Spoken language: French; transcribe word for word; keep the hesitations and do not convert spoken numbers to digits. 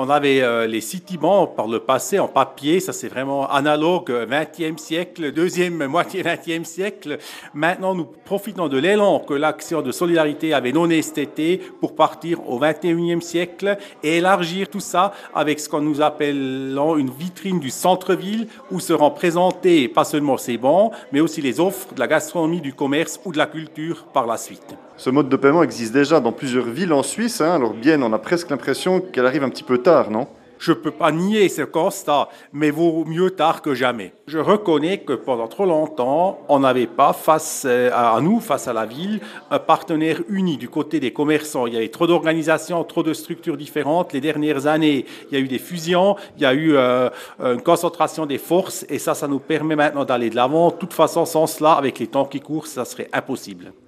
On avait euh, les citibanks par le passé en papier, ça c'est vraiment analogue, vingtième siècle, deuxième moitié vingtième siècle. Maintenant, nous profitons de l'élan que l'action de solidarité avait donné cet été pour partir au vingt et unième siècle et élargir tout ça avec ce que nous appelons une vitrine du centre-ville où seront présentés pas seulement ces bancs, mais aussi les offres de la gastronomie, du commerce ou de la culture par la suite. Ce mode de paiement existe déjà dans plusieurs villes en Suisse. Hein. Alors Bienne, on a presque l'impression qu'elle arrive un petit peu tard, non ? Je ne peux pas nier ce constat, mais vaut mieux tard que jamais. Je reconnais que pendant trop longtemps, on n'avait pas face à nous, face à la ville, un partenaire uni du côté des commerçants. Il y avait trop d'organisations, trop de structures différentes. Les dernières années, il y a eu des fusions, il y a eu euh, une concentration des forces et ça, ça nous permet maintenant d'aller de l'avant. De toute façon, sans cela, avec les temps qui courent, ça serait impossible.